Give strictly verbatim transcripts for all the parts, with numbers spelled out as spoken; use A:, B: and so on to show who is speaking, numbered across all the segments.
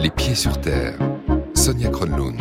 A: Les pieds sur terre. Sonia Kronlund.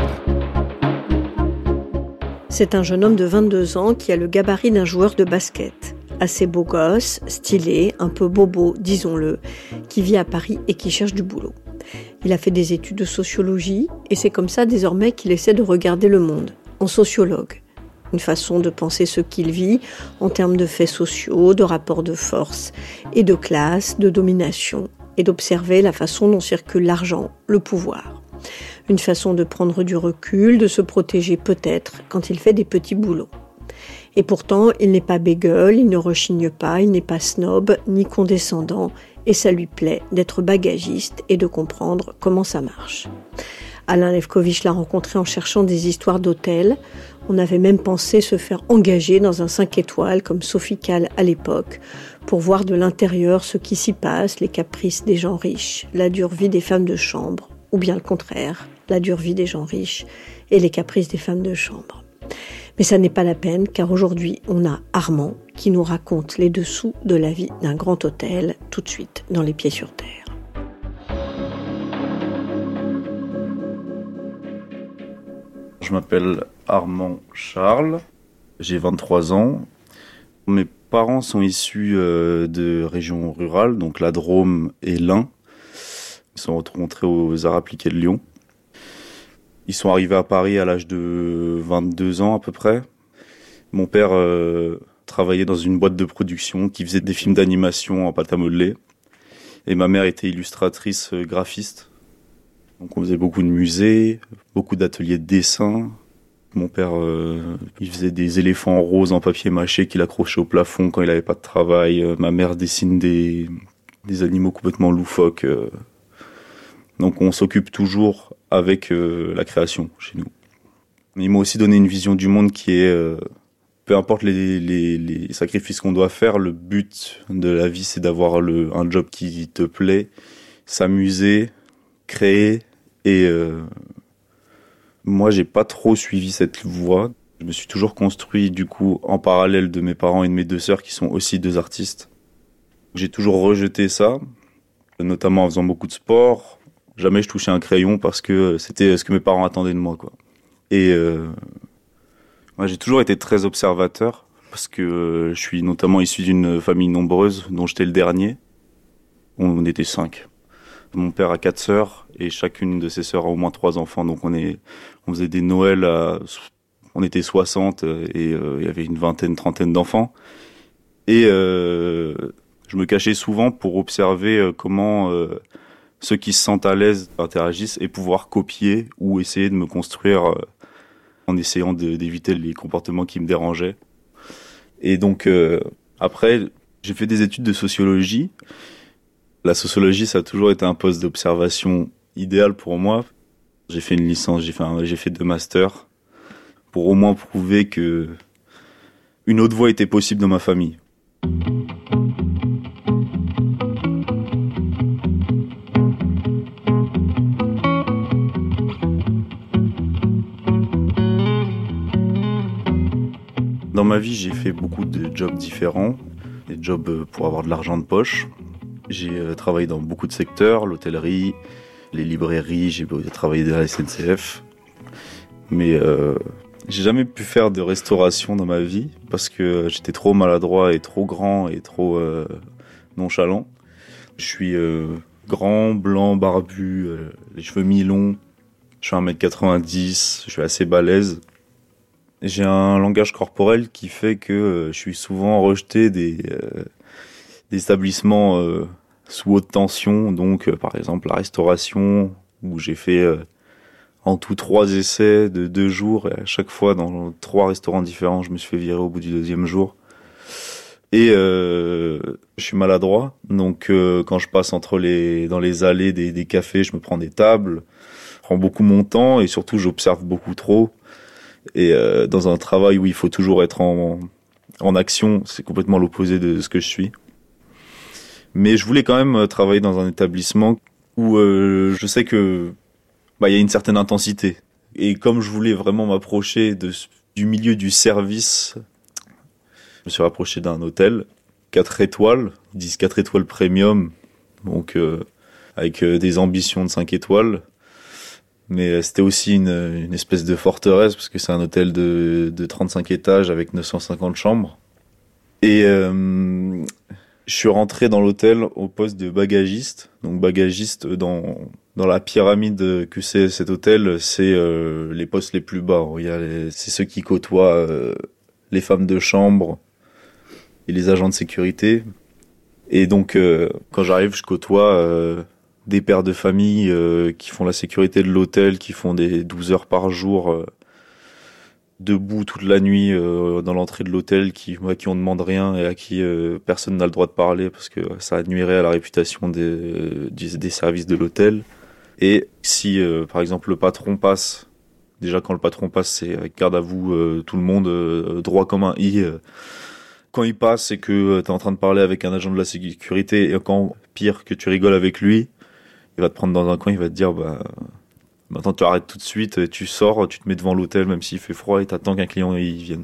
B: C'est un jeune homme de vingt-deux ans qui a le gabarit d'un joueur de basket. Assez beau gosse, stylé, un peu bobo, disons-le, qui vit à Paris et qui cherche du boulot. Il a fait des études de sociologie et c'est comme ça désormais qu'il essaie de regarder le monde, en sociologue. Une façon de penser ce qu'il vit en termes de faits sociaux, de rapports de force et de classe, de domination, et d'observer la façon dont circule l'argent, le pouvoir. Une façon de prendre du recul, de se protéger peut-être quand il fait des petits boulots. Et pourtant, il n'est pas bégueule, il ne rechigne pas, il n'est pas snob, ni condescendant, et ça lui plaît d'être bagagiste et de comprendre comment ça marche. Alain Lefkovitch l'a rencontré en cherchant des histoires d'hôtels. On avait même pensé se faire engager dans un cinq étoiles comme Sofical à l'époque, pour voir de l'intérieur ce qui s'y passe, les caprices des gens riches, la dure vie des femmes de chambre, ou bien le contraire, la dure vie des gens riches et les caprices des femmes de chambre. Mais ça n'est pas la peine, car aujourd'hui, on a Armand qui nous raconte les dessous de la vie d'un grand hôtel, tout de suite dans Les Pieds sur Terre.
C: Je m'appelle Armand Charles, j'ai vingt-trois ans. Mes parents sont issus euh, de régions rurales, donc la Drôme et l'Ain. Ils sont rencontrés aux Arts appliqués de Lyon. Ils sont arrivés à Paris à l'âge de vingt-deux ans à peu près. Mon père euh, travaillait dans une boîte de production qui faisait des films d'animation en pâte à modeler. Et ma mère était illustratrice euh, graphiste. Donc on faisait beaucoup de musées, beaucoup d'ateliers de dessin. Mon père, euh, il faisait des éléphants roses en papier mâché qu'il accrochait au plafond quand il n'avait pas de travail. Euh, ma mère dessine des, des animaux complètement loufoques. Euh. Donc on s'occupe toujours avec euh, la création chez nous. Ils m'ont aussi donné une vision du monde qui est, euh, peu importe les, les, les sacrifices qu'on doit faire, le but de la vie c'est d'avoir le, un job qui te plaît, s'amuser, créer et... Euh, Moi, j'ai pas trop suivi cette voie. Je me suis toujours construit, du coup, en parallèle de mes parents et de mes deux sœurs, qui sont aussi deux artistes. J'ai toujours rejeté ça, notamment en faisant beaucoup de sport. Jamais je touchais un crayon parce que c'était ce que mes parents attendaient de moi, quoi. Et euh, moi, j'ai toujours été très observateur, parce que euh, je suis notamment issu d'une famille nombreuse, dont j'étais le dernier. On était cinq. Mon père a quatre sœurs et chacune de ses sœurs a au moins trois enfants. Donc on est, on faisait des Noëls à, on était soixante et euh, il y avait une vingtaine, trentaine d'enfants. Et euh, je me cachais souvent pour observer comment euh, ceux qui se sentent à l'aise interagissent et pouvoir copier ou essayer de me construire euh, en essayant de, d'éviter les comportements qui me dérangeaient. Et donc euh, après, j'ai fait des études de sociologie. La sociologie, ça a toujours été un poste d'observation idéal pour moi. J'ai fait une licence, j'ai fait, un, j'ai fait deux masters pour au moins prouver que une autre voie était possible dans ma famille. Dans ma vie, j'ai fait beaucoup de jobs différents, des jobs pour avoir de l'argent de poche. J'ai travaillé dans beaucoup de secteurs, l'hôtellerie, les librairies, j'ai travaillé à la S N C F. Mais euh, j'ai jamais pu faire de restauration dans ma vie parce que j'étais trop maladroit et trop grand et trop euh, nonchalant. Je suis euh, grand, blanc, barbu, euh, les cheveux mi-longs. Je fais un mètre quatre-vingt-dix, je suis assez balèze. J'ai un langage corporel qui fait que euh, je suis souvent rejeté des... Euh, des établissements euh, sous haute tension, donc euh, par exemple la restauration, où j'ai fait euh, en tout trois essais de deux jours, et à chaque fois dans trois restaurants différents, je me suis fait virer au bout du deuxième jour. Et euh, je suis maladroit, donc euh, quand je passe entre les dans les allées des, des cafés, je me prends des tables, je prends beaucoup mon temps, et surtout j'observe beaucoup trop. Et euh, dans un travail où il faut toujours être en, en action, c'est complètement l'opposé de ce que je suis. Mais je voulais quand même travailler dans un établissement où euh, je sais que bah, y a une certaine intensité. Et comme je voulais vraiment m'approcher de, du milieu du service, je me suis rapproché d'un hôtel, quatre étoiles, ils disent quatre étoiles premium, donc euh, avec euh, des ambitions de cinq étoiles. Mais c'était aussi une, une espèce de forteresse parce que c'est un hôtel de, de trente-cinq étages avec neuf cent cinquante chambres. Et euh, je suis rentré dans l'hôtel au poste de bagagiste. Donc bagagiste dans dans la pyramide que c'est cet hôtel, c'est euh, les postes les plus bas. Il y a les, c'est ceux qui côtoient euh, les femmes de chambre et les agents de sécurité. Et donc euh, quand j'arrive, je côtoie euh, des pères de famille euh, qui font la sécurité de l'hôtel, qui font des douze heures par jour. Euh, debout toute la nuit euh, dans l'entrée de l'hôtel, qui, à qui on ne demande rien et à qui euh, personne n'a le droit de parler parce que ça nuirait à la réputation des, euh, des services de l'hôtel. Et si, euh, par exemple, le patron passe, déjà quand le patron passe, c'est avec garde à vous, euh, tout le monde, euh, droit comme un i. Euh, quand il passe, c'est que euh, t'es en train de parler avec un agent de la sécurité et quand, pire, que tu rigoles avec lui, il va te prendre dans un coin, il va te dire, bah... Maintenant, tu arrêtes tout de suite, tu sors, tu te mets devant l'hôtel, même s'il fait froid, et t'attends qu'un client y vienne.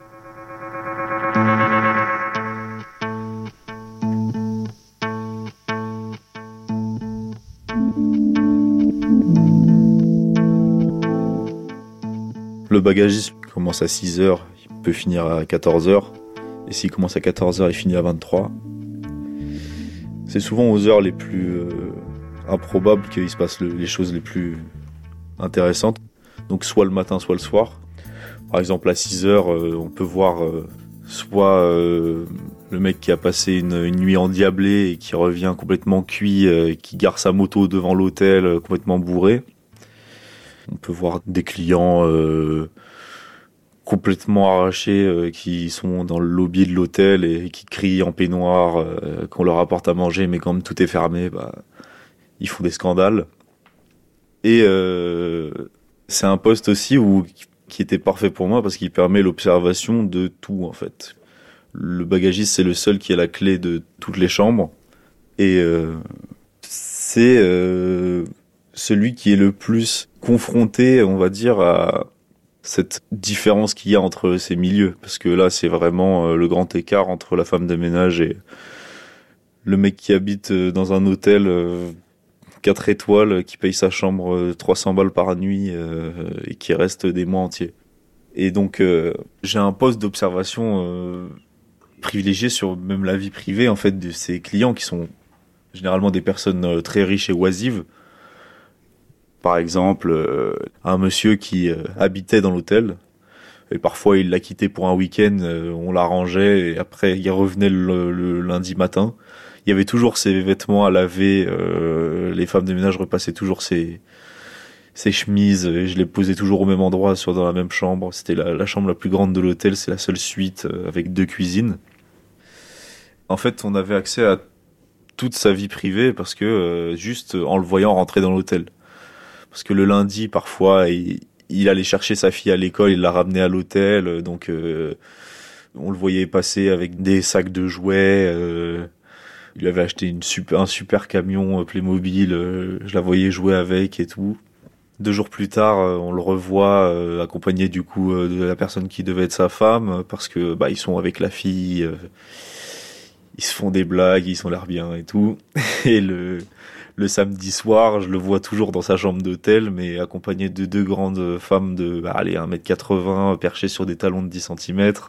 C: Le bagagiste commence à six heures, il peut finir à quatorze heures. Et s'il commence à quatorze heures, il finit à vingt-trois. C'est souvent aux heures les plus euh, improbables qu'il se passe le, les choses les plus... intéressante, donc soit le matin soit le soir. Par exemple à six heures euh, on peut voir euh, soit euh, le mec qui a passé une, une nuit endiablée et qui revient complètement cuit, euh, qui gare sa moto devant l'hôtel euh, complètement bourré. On peut voir des clients euh, complètement arrachés euh, qui sont dans le lobby de l'hôtel et qui crient en peignoir euh, qu'on leur apporte à manger, mais comme tout est fermé, bah, ils font des scandales. Et euh, c'est un poste aussi où, qui était parfait pour moi parce qu'il permet l'observation de tout en fait. Le bagagiste, c'est le seul qui a la clé de toutes les chambres. Et euh, c'est euh, celui qui est le plus confronté, on va dire, à cette différence qu'il y a entre ces milieux. Parce que là, c'est vraiment euh, le grand écart entre la femme de ménage et le mec qui habite dans un hôtel... Euh, quatre étoiles, qui paye sa chambre trois cents balles par nuit euh, et qui reste des mois entiers. Et donc, euh, j'ai un poste d'observation euh, privilégié sur même la vie privée en fait de ces clients qui sont généralement des personnes euh, très riches et oisives. Par exemple, euh, un monsieur qui euh, habitait dans l'hôtel et parfois il l'a quitté pour un week-end, euh, on l'arrangeait et après il revenait le, le lundi matin. Il y avait toujours ses vêtements à laver, euh, les femmes de ménage repassaient toujours ses, ses chemises, et je les posais toujours au même endroit, sur dans la même chambre. C'était la, la chambre la plus grande de l'hôtel, c'est la seule suite euh, avec deux cuisines. En fait, on avait accès à toute sa vie privée parce que euh, juste en le voyant rentrer dans l'hôtel. Parce que le lundi, parfois, il, il allait chercher sa fille à l'école, il la ramenait à l'hôtel, donc euh, on le voyait passer avec des sacs de jouets. Euh, Il avait acheté une super, un super camion Playmobil, euh, je la voyais jouer avec et tout. Deux jours plus tard, euh, on le revoit euh, accompagné du coup euh, de la personne qui devait être sa femme, parce que bah ils sont avec la fille, euh, ils se font des blagues, ils ont l'air bien et tout. Et le le samedi soir, je le vois toujours dans sa chambre d'hôtel, mais accompagné de deux grandes femmes de bah, allez, un mètre quatre-vingts, perchées sur des talons de dix centimètres.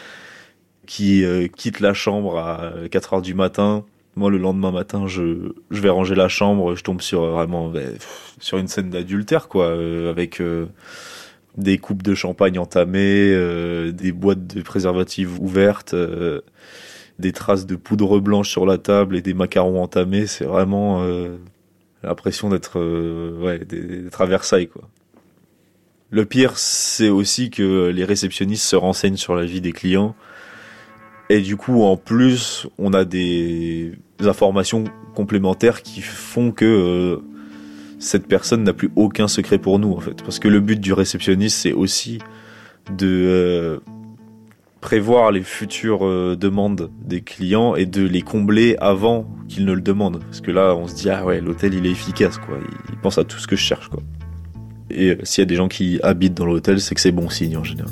C: Qui euh, quitte la chambre à quatre heures du matin. Moi, le lendemain matin, je je vais ranger la chambre, je tombe sur vraiment bah, sur une scène d'adultère quoi, euh, avec euh, des coupes de champagne entamées, euh, des boîtes de préservatifs ouvertes, euh, des traces de poudre blanche sur la table et des macarons entamés. C'est vraiment euh, l'impression d'être euh, ouais d'être à Versailles quoi. Le pire, c'est aussi que les réceptionnistes se renseignent sur la vie des clients. Et du coup, en plus, on a des informations complémentaires qui font que euh, cette personne n'a plus aucun secret pour nous, en fait. Parce que le but du réceptionniste, c'est aussi de euh, prévoir les futures euh, demandes des clients et de les combler avant qu'ils ne le demandent. Parce que là, on se dit, ah ouais, l'hôtel, il est efficace, quoi. Il pense à tout ce que je cherche, quoi. Et euh, s'il y a des gens qui habitent dans l'hôtel, c'est que c'est bon signe, en général.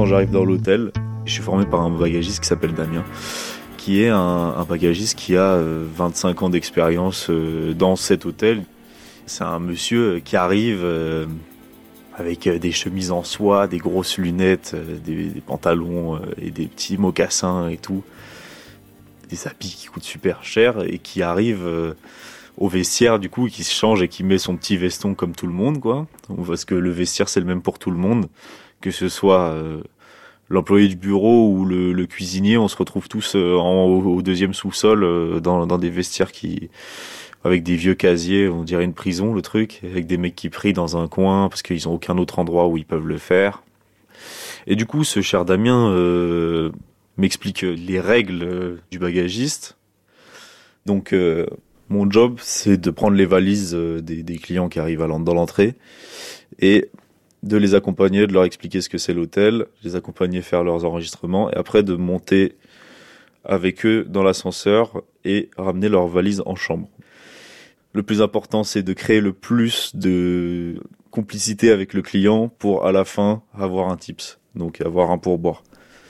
C: j'arrive dans l'hôtel, je suis formé par un bagagiste qui s'appelle Damien, qui est un, un bagagiste qui a euh, vingt-cinq ans d'expérience euh, dans cet hôtel. C'est un monsieur qui arrive euh, avec des chemises en soie, des grosses lunettes, euh, des, des pantalons euh, et des petits mocassins et tout. Des habits qui coûtent super cher et qui arrive euh, au vestiaire du coup, qui se change et qui met son petit veston comme tout le monde, quoi. Parce que le vestiaire c'est le même pour tout le monde, que ce soit euh, l'employé du bureau ou le, le cuisinier, on se retrouve tous euh, en, au, au deuxième sous-sol euh, dans, dans des vestiaires qui, avec des vieux casiers, on dirait une prison le truc, avec des mecs qui prient dans un coin parce qu'ils ont aucun autre endroit où ils peuvent le faire. Et du coup, ce cher Damien euh, m'explique les règles euh, du bagagiste. Donc euh, mon job, c'est de prendre les valises euh, des, des clients qui arrivent à l'en- dans l'entrée et de les accompagner, de leur expliquer ce que c'est l'hôtel, de les accompagner faire leurs enregistrements et après de monter avec eux dans l'ascenseur et ramener leurs valises en chambre. Le plus important, c'est de créer le plus de complicité avec le client pour à la fin avoir un tips, donc avoir un pourboire.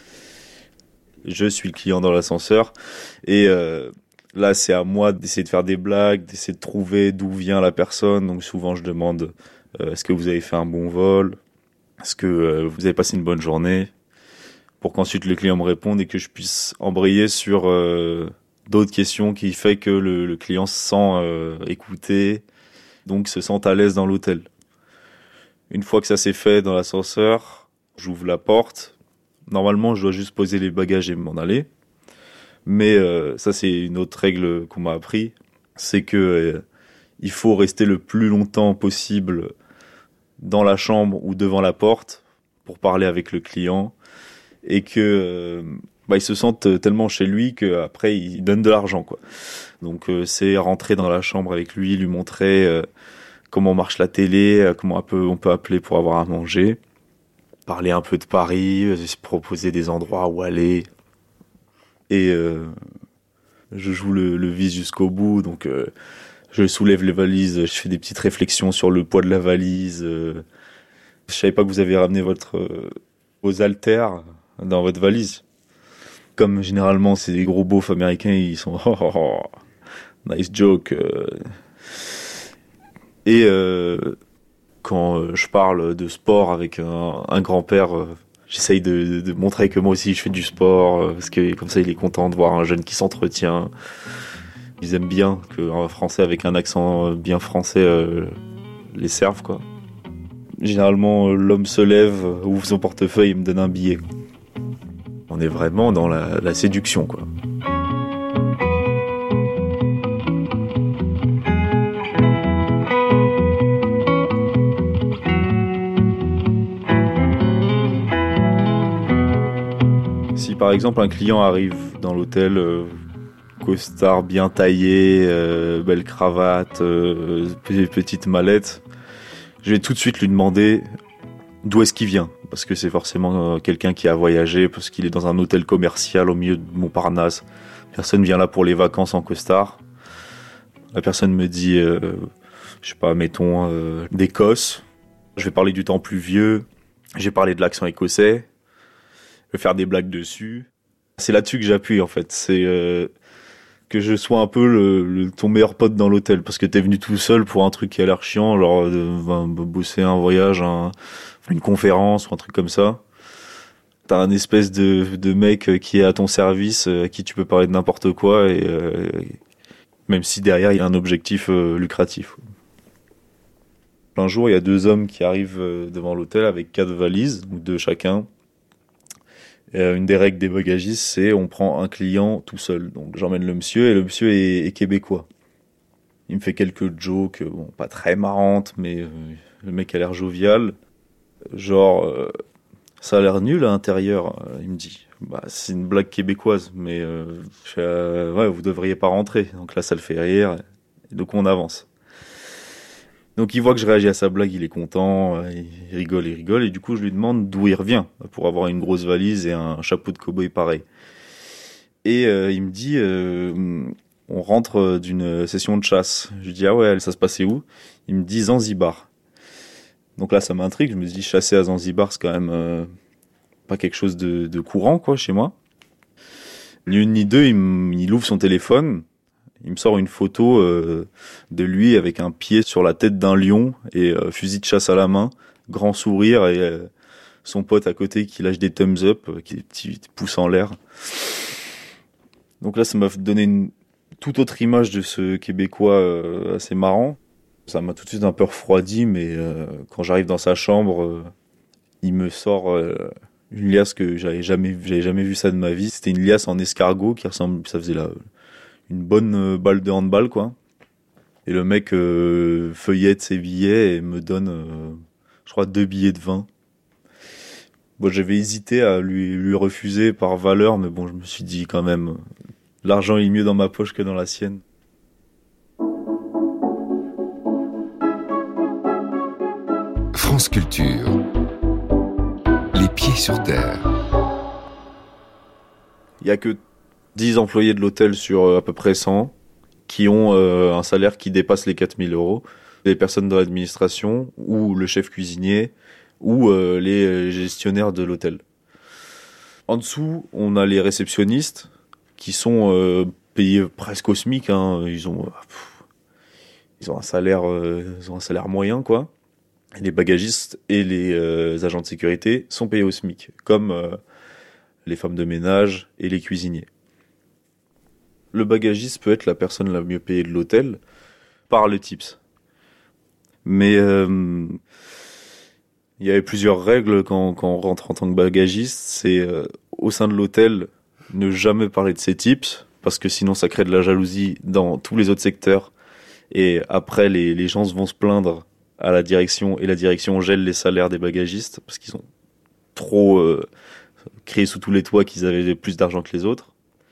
C: Je suis le client dans l'ascenseur et euh, là c'est à moi d'essayer de faire des blagues, d'essayer de trouver d'où vient la personne. Donc souvent je demande euh, est-ce que vous avez fait un bon vol, est-ce que euh, vous avez passé une bonne journée, pour qu'ensuite le client me réponde et que je puisse embrayer sur euh, d'autres questions qui fait que le, le client se sent euh, écouté, donc se sent à l'aise dans l'hôtel. Une fois que ça s'est fait dans l'ascenseur, j'ouvre la porte. Normalement, je dois juste poser les bagages et m'en aller. Mais euh, ça, c'est une autre règle qu'on m'a appris. C'est que euh, il faut rester le plus longtemps possible dans la chambre ou devant la porte pour parler avec le client. Et que euh, bah, il se sente tellement chez lui qu'après, il donne de l'argent, quoi. Donc, euh, c'est rentrer dans la chambre avec lui, lui montrer euh, comment marche la télé, euh, comment on peut, on peut appeler pour avoir à manger. Parler un peu de Paris, euh, se proposer des endroits où aller. Et euh, je joue le, le vice jusqu'au bout, donc euh, je soulève les valises, je fais des petites réflexions sur le poids de la valise. Euh, je savais pas que vous avez ramené votre euh, vos haltères dans votre valise. Comme généralement c'est des gros beaufs américains, ils sont oh, oh, oh, nice joke. Euh. Et euh, quand je parle de sport avec un, un grand-père, euh, j'essaye de, de montrer que moi aussi je fais du sport, euh, parce que comme ça il est content de voir un jeune qui s'entretient. Ils aiment bien qu'un Français avec un accent bien français euh, les serve, quoi. Généralement, l'homme se lève, ouvre son portefeuille et me donne un billet. On est vraiment dans la, la séduction, quoi. Si par exemple un client arrive dans l'hôtel, euh, costard bien taillé, euh, belle cravate, euh, petite mallette, je vais tout de suite lui demander d'où est-ce qu'il vient, parce que c'est forcément euh, quelqu'un qui a voyagé, parce qu'il est dans un hôtel commercial au milieu de Montparnasse. Personne vient là pour les vacances en costard. La personne me dit, euh, je sais pas, mettons euh, d'Écosse. Je vais parler du temps pluvieux. J'ai parlé de l'accent écossais. Je vais faire des blagues dessus. C'est là-dessus que j'appuie en fait. C'est euh, que je sois un peu le, le, ton meilleur pote dans l'hôtel, parce que t'es venu tout seul pour un truc qui a l'air chiant, genre euh, bosser un voyage, un, une conférence ou un truc comme ça. T'as un espèce de, de mec qui est à ton service, à qui tu peux parler de n'importe quoi, et euh, même si derrière il y a un objectif euh, lucratif. Un jour, il y a deux hommes qui arrivent devant l'hôtel avec quatre valises, ou deux chacun. Et une des règles des bagagistes, c'est on prend un client tout seul. Donc j'emmène le monsieur, et le monsieur est, est québécois. Il me fait quelques jokes, bon, pas très marrantes, mais euh, le mec a l'air jovial. Genre, euh, ça a l'air nul à l'intérieur, euh, il me dit. Bah, c'est une blague québécoise, mais euh, je fais, euh, ouais, vous devriez pas rentrer. Donc là, ça le fait rire, et donc on avance. Donc il voit que je réagis à sa blague, il est content, il rigole, il rigole, et du coup je lui demande d'où il revient, pour avoir une grosse valise et un chapeau de cow-boy pareil. Et euh, il me dit, euh, on rentre d'une session de chasse. Je lui dis, ah ouais, ça se passait où ? Il me dit Zanzibar. Donc là ça m'intrigue, je me dis, chasser à Zanzibar c'est quand même euh, pas quelque chose de, de courant, quoi, chez moi. Ni une ni deux, il, m- il ouvre son téléphone, il me sort une photo euh, de lui avec un pied sur la tête d'un lion et euh, fusil de chasse à la main, grand sourire et euh, son pote à côté qui lâche des thumbs up, euh, qui des petits pouces en l'air. Donc là, ça m'a donné une toute autre image de ce Québécois euh, assez marrant. Ça m'a tout de suite un peu refroidi, mais euh, quand j'arrive dans sa chambre, euh, il me sort euh, une liasse que j'avais jamais, j'avais jamais vu ça de ma vie. C'était une liasse en escargot qui ressemble, ça faisait la, une bonne euh, balle de handball, quoi. Et le mec euh, feuillette ses billets et me donne, euh, je crois, deux billets de vingt. Bon, j'avais hésité à lui, lui refuser par valeur, mais bon, je me suis dit quand même, l'argent est mieux dans ma poche que dans la sienne.
A: France Culture. Les pieds sur terre.
C: Il y a que dix employés de l'hôtel sur euh, à peu près cent qui ont euh, un salaire qui dépasse les quatre mille euros. Les personnes de l'administration ou le chef cuisinier ou euh, les gestionnaires de l'hôtel. En dessous, on a les réceptionnistes qui sont euh, payés presque au SMIC. Hein. Ils ont, pff, ils ont un salaire, euh, ils ont un salaire moyen, quoi. Et les bagagistes et les euh, agents de sécurité sont payés au SMIC, comme euh, les femmes de ménage et les cuisiniers. Le bagagiste peut être la personne la mieux payée de l'hôtel par le tips. Mais euh, il y avait plusieurs règles quand, quand on rentre en tant que bagagiste. C'est euh, au sein de l'hôtel, ne jamais parler de ses tips, parce que sinon ça crée de la jalousie dans tous les autres secteurs. Et après, les, les gens vont se plaindre à la direction, et la direction gèle les salaires des bagagistes, parce qu'ils ont trop euh, créé sous tous les toits qu'ils avaient plus d'argent que les autres.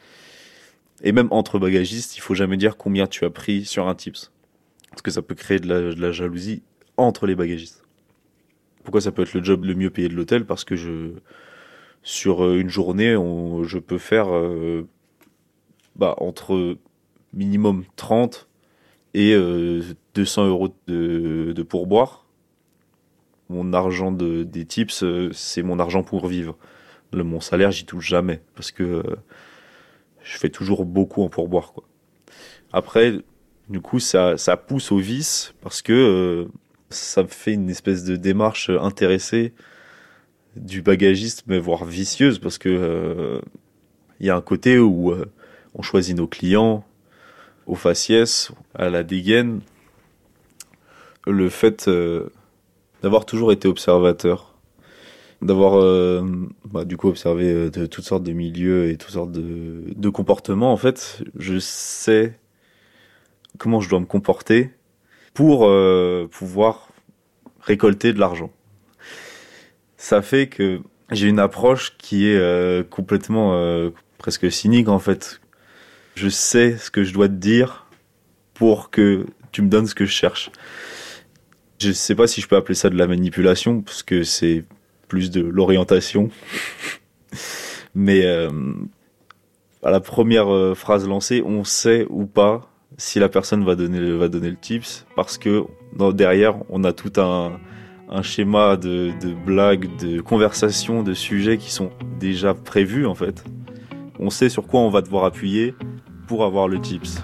C: Et même entre bagagistes, il faut jamais dire combien tu as pris sur un tips. Parce que ça peut créer de la, de la jalousie entre les bagagistes. Pourquoi ça peut être le job le mieux payé de l'hôtel? Parce que je, sur une journée, on, je peux faire euh, bah, entre minimum trente et euh, deux cents euros de, de pourboire. Mon argent de, des tips, euh, c'est mon argent pour vivre. Le, mon salaire, j'y touche jamais. Parce que euh, je fais toujours beaucoup en pourboire, quoi. Après, du coup, ça, ça pousse au vice parce que euh, ça me fait une espèce de démarche intéressée du bagagiste, mais voire vicieuse, parce que euh, y a un côté où euh, on choisit nos clients au faciès, à la dégaine. Le fait euh, d'avoir toujours été observateur, d'avoir euh, bah, du coup observé de toutes sortes de milieux et toutes sortes de, de comportements, en fait, je sais comment je dois me comporter pour euh, pouvoir récolter de l'argent. Ça fait que j'ai une approche qui est euh, complètement euh, presque cynique, en fait. Je sais ce que je dois te dire pour que tu me donnes ce que je cherche. Je sais pas si je peux appeler ça de la manipulation, parce que c'est plus de l'orientation. Mais euh, à la première euh, phrase lancée, on sait ou pas si la personne va donner le, va donner le tips, parce que dans, derrière, on a tout un, un schéma de, de blagues, de conversations, de sujets qui sont déjà prévus, en fait. On sait sur quoi on va devoir appuyer pour avoir le tips.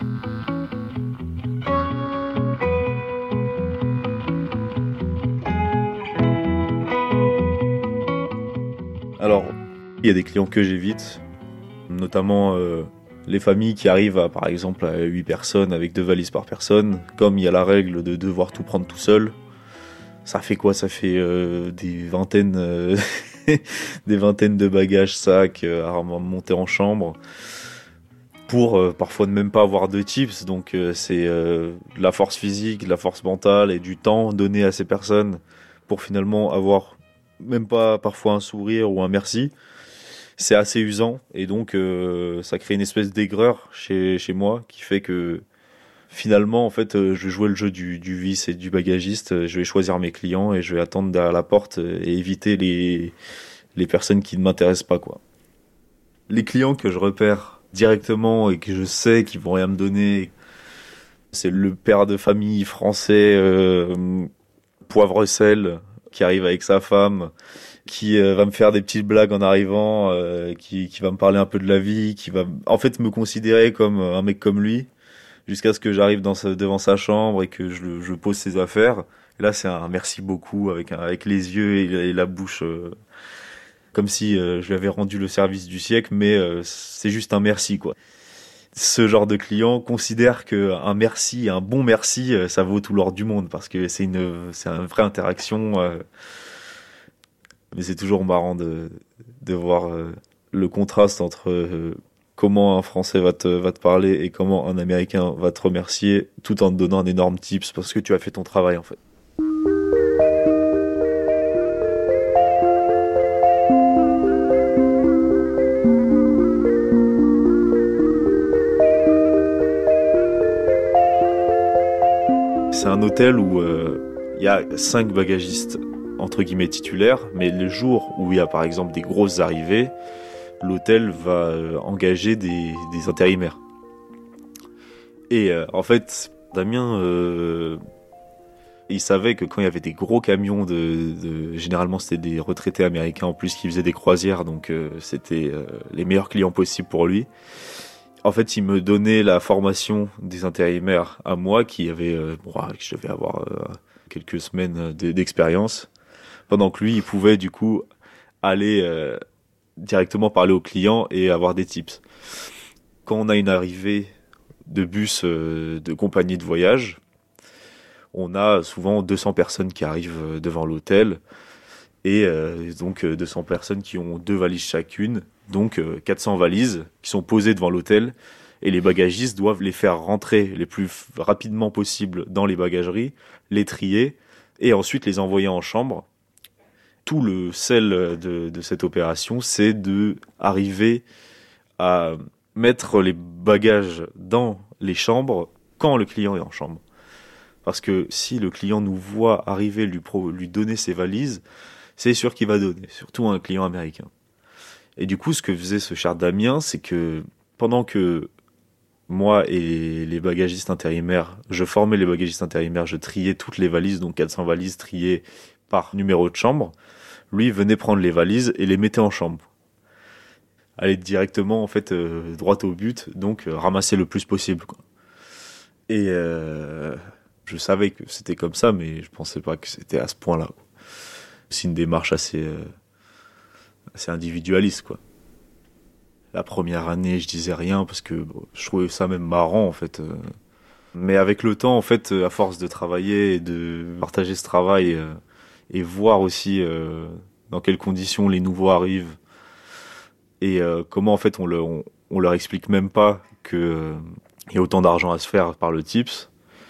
C: Alors, il y a des clients que j'évite, notamment euh, les familles qui arrivent à, par exemple, à huit personnes avec deux valises par personne. Comme il y a la règle de devoir tout prendre tout seul, ça fait quoi? Ça fait euh, des vingtaines, euh, des vingtaines de bagages, sacs euh, à monter en chambre, pour euh, parfois ne même pas avoir de tips. Donc euh, c'est euh, de la force physique, de la force mentale et du temps donné à ces personnes pour finalement avoir même pas parfois un sourire ou un merci. C'est assez usant, et donc euh, ça crée une espèce d'aigreur chez, chez moi qui fait que finalement, en fait, euh, je vais jouer le jeu du, du vice et du bagagiste. Je vais choisir mes clients et je vais attendre derrière la porte et éviter les, les personnes qui ne m'intéressent pas, quoi. Les clients que je repère directement et que je sais qu'ils vont rien me donner, c'est le père de famille français, euh, poivre sel, qui arrive avec sa femme qui euh, va me faire des petites blagues en arrivant, euh, qui, qui va me parler un peu de la vie, qui va en fait me considérer comme un mec comme lui, jusqu'à ce que j'arrive dans sa, devant sa chambre et que je, je pose ses affaires. Et là, c'est un merci beaucoup avec, un, avec les yeux et, et la bouche, euh, comme si euh, je lui avais rendu le service du siècle, mais euh, c'est juste un merci, quoi. Ce genre de client considère que un merci, un bon merci, ça vaut tout l'or du monde, parce que c'est une, c'est une vraie interaction. Euh, mais c'est toujours marrant de, de voir euh, le contraste entre euh, comment un Français va te, va te parler et comment un Américain va te remercier, tout en te donnant un énorme tips parce que tu as fait ton travail, en fait. C'est un hôtel où il euh, y a cinq bagagistes entre guillemets titulaires, mais les jours où il y a par exemple des grosses arrivées, l'hôtel va euh, engager des, des intérimaires. Et euh, en fait, Damien, euh, il savait que quand il y avait des gros camions, de, de généralement c'était des retraités américains en plus qui faisaient des croisières, donc euh, c'était euh, les meilleurs clients possibles pour lui. En fait, il me donnait la formation des intérimaires à moi, qui avait, euh, bon, je devais avoir euh, quelques semaines de, d'expérience, pendant que lui, il pouvait du coup aller euh, directement parler aux clients et avoir des tips. Quand on a une arrivée de bus euh, de compagnie de voyage, on a souvent deux cents personnes qui arrivent devant l'hôtel, et euh, donc deux cents personnes qui ont deux valises chacune, donc euh, quatre cents valises qui sont posées devant l'hôtel, et les bagagistes doivent les faire rentrer les plus f- rapidement possible dans les bagageries, les trier, et ensuite les envoyer en chambre. Tout le sel de, de cette opération, c'est de arriver à mettre les bagages dans les chambres quand le client est en chambre. Parce que si le client nous voit arriver, lui, pro- lui donner ses valises, c'est sûr qu'il va donner, surtout un client américain. Et du coup, ce que faisait ce cher Damien, c'est que pendant que moi et les bagagistes intérimaires, je formais les bagagistes intérimaires, je triais toutes les valises, donc quatre cents valises triées par numéro de chambre, lui venait prendre les valises et les mettait en chambre. Aller directement, en fait, euh, droit au but, donc euh, ramasser le plus possible, quoi. Et euh, je savais que c'était comme ça, mais je pensais pas que c'était à ce point-là, quoi. C'est une démarche assez, euh, assez individualiste, quoi. La première année, je disais rien parce que bon, je trouvais ça même marrant, en fait. Euh. Mais avec le temps, en fait, à force de travailler et de partager ce travail euh, et voir aussi euh, dans quelles conditions les nouveaux arrivent et euh, comment, en fait, on, le, on, on leur explique même pas qu'il euh, y a autant d'argent à se faire par le tips.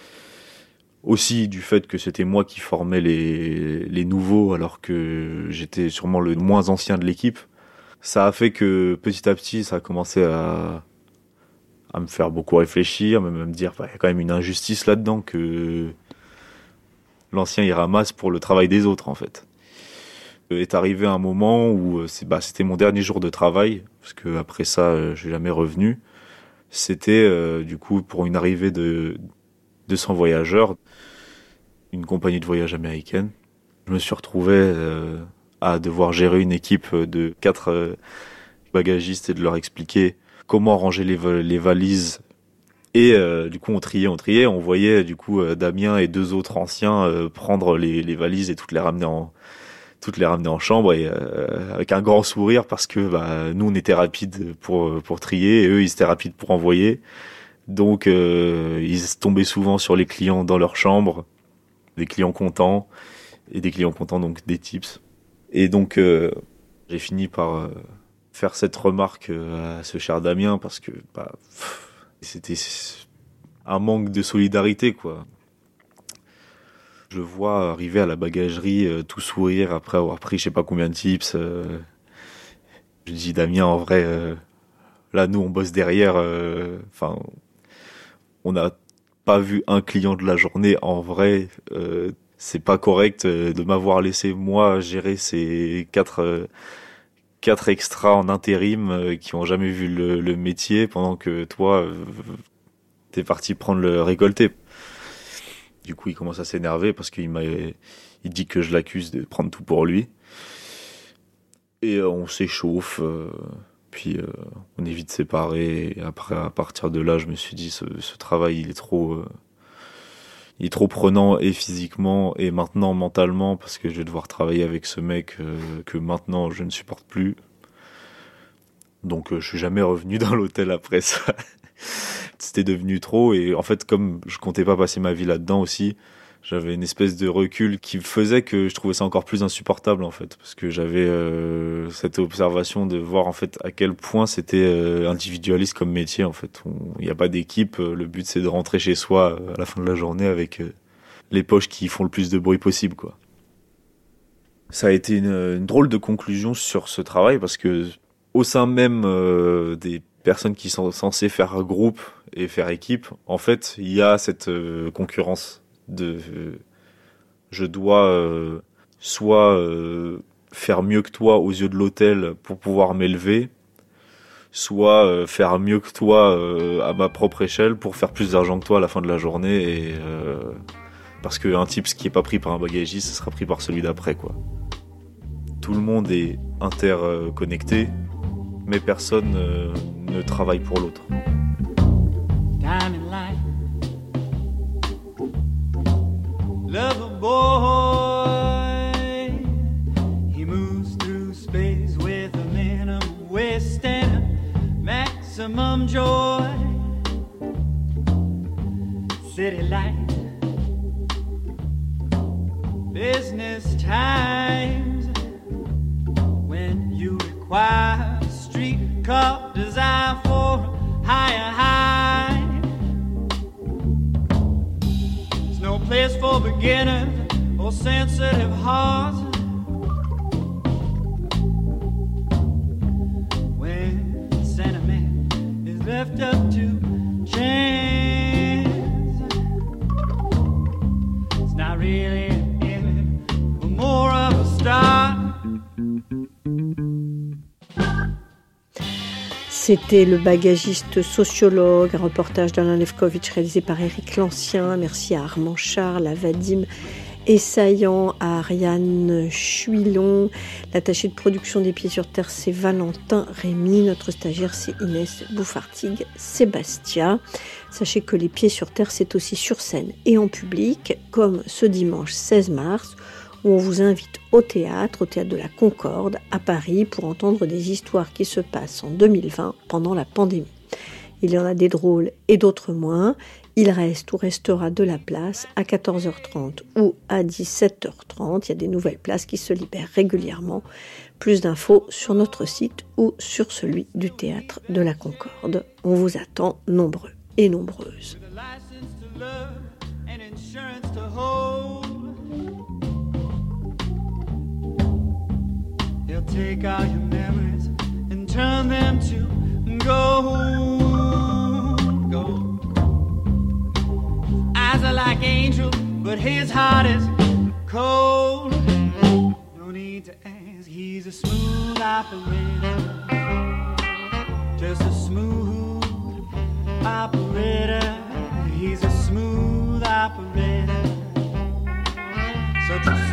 C: Aussi du fait que c'était moi qui formais les, les nouveaux alors que j'étais sûrement le moins ancien de l'équipe. Ça a fait que petit à petit, ça a commencé à, à me faire beaucoup réfléchir, même à me dire, bah, y a quand même une injustice là-dedans que l'ancien il ramasse pour le travail des autres, en fait. Est arrivé un moment où c'est, bah, c'était mon dernier jour de travail, parce que après ça, euh, je suis jamais revenu. C'était euh, du coup pour une arrivée de deux cents voyageurs, une compagnie de voyage américaine. Je me suis retrouvé euh, à devoir gérer une équipe de quatre euh, bagagistes et de leur expliquer comment ranger les, les valises. Et euh, du coup, on triait, on triait. On voyait du coup euh, Damien et deux autres anciens euh, prendre les, les valises et toutes les ramener en, toutes les ramener en chambre, et euh, avec un grand sourire parce que bah, nous, on était rapides pour, pour trier et eux, ils étaient rapides pour envoyer. Donc, euh, ils tombaient souvent sur les clients dans leur chambre, des clients contents, et des clients contents, donc des tips. Et donc, euh, j'ai fini par euh, faire cette remarque euh, à ce cher Damien, parce que bah, pff, c'était un manque de solidarité, quoi. Je le vois arriver à la bagagerie, euh, tout sourire, après avoir pris je sais pas combien de tips. Euh, je dis, Damien, en vrai, euh, là, nous, on bosse derrière, enfin... Euh, on n'a pas vu un client de la journée. En vrai, euh, c'est pas correct de m'avoir laissé moi gérer ces quatre euh, quatre extras en intérim euh, qui ont jamais vu le, le métier, pendant que toi euh, t'es parti prendre le récolté. Du coup, il commence à s'énerver parce qu'il m'a il dit que je l'accuse de prendre tout pour lui. Et euh, on s'échauffe, euh, puis euh, on est vite séparés. Et après, à partir de là, je me suis dit, ce, ce travail, il est trop... Euh, il est trop prenant et physiquement et maintenant mentalement parce que je vais devoir travailler avec ce mec euh, que maintenant je ne supporte plus. Donc euh, je suis jamais revenu dans l'hôtel après ça. C'était devenu trop et en fait comme je comptais pas passer ma vie là-dedans aussi, j'avais une espèce de recul qui faisait que je trouvais ça encore plus insupportable en fait parce que j'avais euh, cette observation de voir en fait à quel point c'était euh, individualiste comme métier en fait. Il n'y a pas d'équipe, le but c'est de rentrer chez soi à la fin de la journée avec euh, les poches qui font le plus de bruit possible quoi. Ça a été une, une drôle de conclusion sur ce travail parce que au sein même euh, des personnes qui sont censées faire groupe et faire équipe, en fait, il y a cette euh, concurrence de euh, je dois euh, soit euh, faire mieux que toi aux yeux de l'hôtel pour pouvoir m'élever, soit euh, faire mieux que toi euh, à ma propre échelle pour faire plus d'argent que toi à la fin de la journée et euh, parce qu'un type qui est pas pris par un bagagiste, ce sera pris par celui d'après quoi. Tout le monde est interconnecté, mais personne euh, ne travaille pour l'autre.
D: Lover boy, he moves through space with a minimum waste and a maximum joy. City light, business times, when you require street car design for a higher high. No place for beginners or sensitive hearts. When sentiment is left up to chance, it's not really in it for more of a start.
B: C'était Le Bagagiste sociologue, un reportage d'Alain Lefkovitch réalisé par Éric Lancien. Merci à Armand Charles, à Vadim Essaillant, à Ariane Chuilon. L'attaché de production des Pieds sur Terre, c'est Valentin Rémy. Notre stagiaire, c'est Inès Bouffartigue Sébastien. Sachez que Les Pieds sur Terre, c'est aussi sur scène et en public, comme ce dimanche seize mars, où on vous invite au théâtre, au Théâtre de la Concorde, à Paris, pour entendre des histoires qui se passent en deux mille vingt, pendant la pandémie. Il y en a des drôles et d'autres moins. Il reste ou restera de la place à quatorze heures trente ou à dix-sept heures trente. Il y a des nouvelles places qui se libèrent régulièrement. Plus d'infos sur notre site ou sur celui du Théâtre de la Concorde. On vous attend nombreux et nombreuses.
D: He'll take all your memories and turn them to gold, gold. Eyes are like angels, but his heart is cold. No need to ask, he's a smooth operator, just a smooth operator. He's a smooth operator, such a